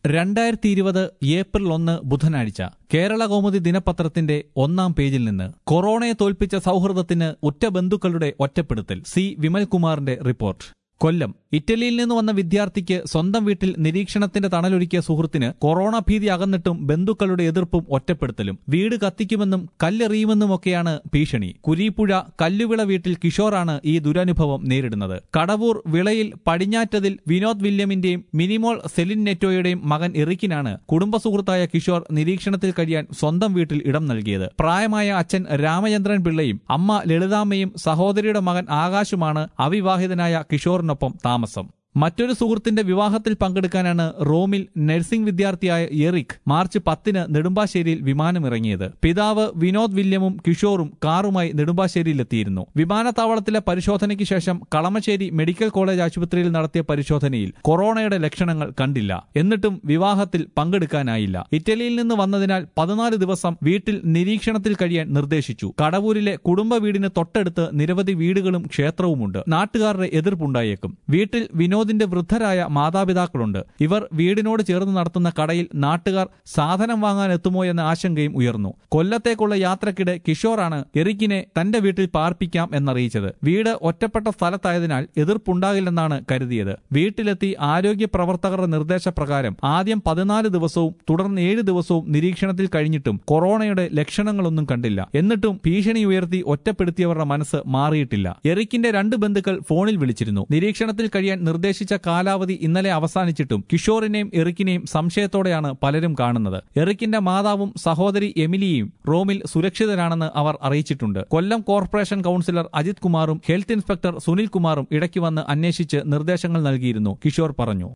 2020 April 1 ബുധനാഴ്ച കേരള കൗമുദി ദിനപത്രത്തിന്റെ 1-ാം പേജിൽ നിന്ന് കൊറോണയെ തോൽപ്പിച്ച സൗഹൃദത്തിന് ഉറ്റ ബന്ധുക്കളുടെ ഒറ്റപ്പെടുത്തൽ. C വിമൽകുമാറിന്റെ report. കൊല്ലം. ഇറ്റലിയിൽ നിന്ന് വന്ന വിദ്യാർത്ഥിക്ക് സ്വന്തം വീട്ടിൽ നിരീക്ഷണത്തിന്റെ തണലൊരുക്കിയ സുഹൃത്തിന് കൊറോണ ഭീതി അകന്നിട്ടും ബന്ധുക്കളുടെ എതിർപ്പും ഒറ്റപ്പെടുത്തലും. വീട് കത്തിക്കുമെന്നും കല്ലെറിയുമെന്നുമൊക്കെയാണ് ഭീഷണി. കുരീപ്പുഴ കല്ലുവിള വീട്ടിൽ കിഷോറാണ് ഈ ദുരനുഭവം നേരിടുന്നത്. കടവൂർ വിളയിൽ പടിഞ്ഞാറ്റതിൽ വിനോദ് വില്യമിന്റെയും മിനിമോൾ സെലിൻ നെറ്റോയുടെയും മകൻ എറിക്കിനാണ് കുടുംബസുഹൃത്തായ കിഷോർ നിരീക്ഷണത്തിൽ കഴിയാൻ സ്വന്തം വീട്ടിൽ ഇടം നൽകിയത്. പ്രായമായ അച്ഛൻ രാമചന്ദ്രൻ പിള്ളയും അമ്മ ലളിതാമ്മയും സഹോദരിയുടെ മകൻ ആകാശുമാണ് അവിവാഹിതനായ കിഷോറിനൊപ്പം താമസം. മറ്റൊരു സുഹൃത്തിന്റെ വിവാഹത്തിൽ പങ്കെടുക്കാനാണ് റോമിൽ നഴ്സിംഗ് വിദ്യാർത്ഥിയായ എറിക് മാർച്ച് 10 നെടുമ്പാശ്ശേരിയിൽ വിമാനമിറങ്ങിയത്. പിതാവ് വിനോദ് വില്യമും കിഷോറും കാറുമായി നെടുമ്പാശ്ശേരിയിലെത്തിയിരുന്നു. വിമാനത്താവളത്തിലെ പരിശോധനയ്ക്ക് ശേഷം കളമശ്ശേരി മെഡിക്കൽ കോളേജ് ആശുപത്രിയിൽ നടത്തിയ പരിശോധനയിൽ കൊറോണയുടെ ലക്ഷണങ്ങൾ കണ്ടില്ല. എന്നിട്ടും വിവാഹത്തിൽ പങ്കെടുക്കാനായില്ല. ഇറ്റലിയിൽ നിന്ന് വന്നതിനാൽ 14 ദിവസം വീട്ടിൽ നിരീക്ഷണത്തിൽ കഴിയാൻ നിർദ്ദേശിച്ചു. കടവൂരിലെ കുടുംബ വീടിന് തൊട്ടടുത്ത് നിരവധി വീടുകളും ക്ഷേത്രവുമുണ്ട്. നാട്ടുകാരുടെ എതിർപ്പുണ്ടായേക്കും. വീട്ടിൽ വിനോദിന്റെ വൃദ്ധരായ മാതാപിതാക്കളുണ്ട്. ഇവർ വീടിനോട് ചേർന്ന് നടത്തുന്ന കടയിൽ നാട്ടുകാർ സാധനം വാങ്ങാൻ എത്തുമോ എന്ന ആശങ്കയും ഉയർന്നു. കൊല്ലത്തേക്കുള്ള യാത്രക്കിടെ കിഷോറാണ് എറിക്കിനെ തന്റെ വീട്ടിൽ പാർപ്പിക്കാം എന്നറിയിച്ചത്. വീട് ഒറ്റപ്പെട്ട സ്ഥലത്തായതിനാൽ എതിർപ്പുണ്ടാകില്ലെന്നാണ് കരുതിയത്. വീട്ടിലെത്തി ആരോഗ്യ പ്രവർത്തകരുടെ നിർദ്ദേശപ്രകാരം ആദ്യം 14 ദിവസവും തുടർന്ന് 7 ദിവസവും നിരീക്ഷണത്തിൽ കഴിഞ്ഞിട്ടും കൊറോണയുടെ ലക്ഷണങ്ങളൊന്നും കണ്ടില്ല. എന്നിട്ടും ഭീഷണി ഉയർത്തി ഒറ്റപ്പെടുത്തിയവരുടെ മനസ്സ് മാറിയിട്ടില്ല. എറിക്കിന്റെ 2 ബന്ധുക്കൾ ഫോണിൽ വിളിച്ചിരുന്നു. നിരീക്ഷണത്തിൽ കഴിയാൻ നിർദ്ദേശിച്ച കാലാവധി ഇന്നലെ അവസാനിച്ചിട്ടും കിഷോറിനെയും എറിക്കിനെയും സംശയത്തോടെയാണ് പലരും കാണുന്നത്. എറിക്കിന്റെ മാതാവും സഹോദരി എമിലിയും റോമിൽ സുരക്ഷിതരാണെന്ന് അവർ അറിയിച്ചിട്ടുണ്ട്. കൊല്ലം കോർപ്പറേഷൻ കൌൺസിലർ അജിത് കുമാറും ഹെൽത്ത് ഇൻസ്പെക്ടർ സുനിൽ കുമാറും ഇടയ്ക്ക് വന്ന് അന്വേഷിച്ച് നിർദ്ദേശങ്ങൾ നൽകിയിരുന്നു, കിഷോർ പറഞ്ഞു.